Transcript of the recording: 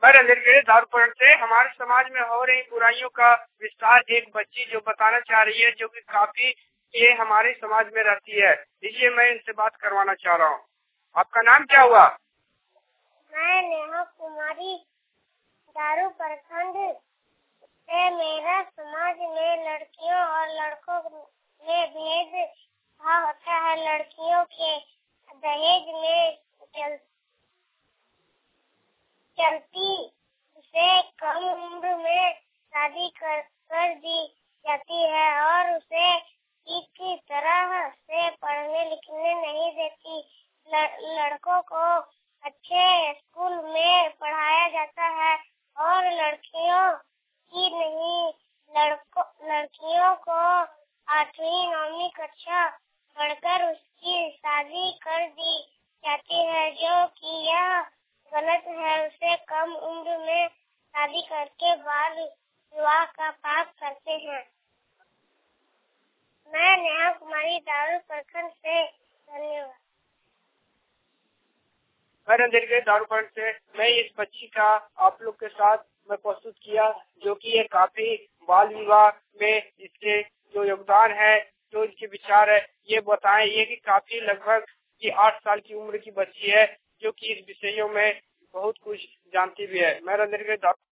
पर अंधेर के दारूपरण से हमारे समाज में हो रही बुराइयों का विस्तार एक बच्ची जो बताना चाह रही है, जो कि काफी ये हमारे समाज में रहती है, इसलिए मैं इनसे बात करवाना चाह रहा हूँ। आपका नाम क्या हुआ? मैं नेहा कुमारी, दारू प्रखंड से। मेरा समाज में लड़कियों और लड़कों में भेद भाव होता है। लड़कियों के दहेज में चलती से कम उम्र में शादी कर दी जाती है और उसे एक तरह से पढ़ने लिखने नहीं देती। लड़कों को अच्छे स्कूल में पढ़ाया जाता है और लड़कियों की नहीं। लड़कियों को 8वीं 9वीं कक्षा पढ़कर उसकी शादी कर दी जाती है, जो कि यह गलत है। उसे कम उम्र में शादी करके बाल विवाह का पाप करते हैं। मैं नेहा कुमारी, दारू प्रखंड से। धन्यवाद। दारूपरण से मैं इस बच्ची का आप लोग के साथ मैं प्रस्तुत किया, जो कि ये काफी बाल विवाह में इसके जो योगदान है, जो इसके विचार है, ये बताएं। ये कि काफी लगभग ये 8 साल की उम्र की बच्ची है, जो कि इस विषयों में बहुत कुछ जानती भी है। मैं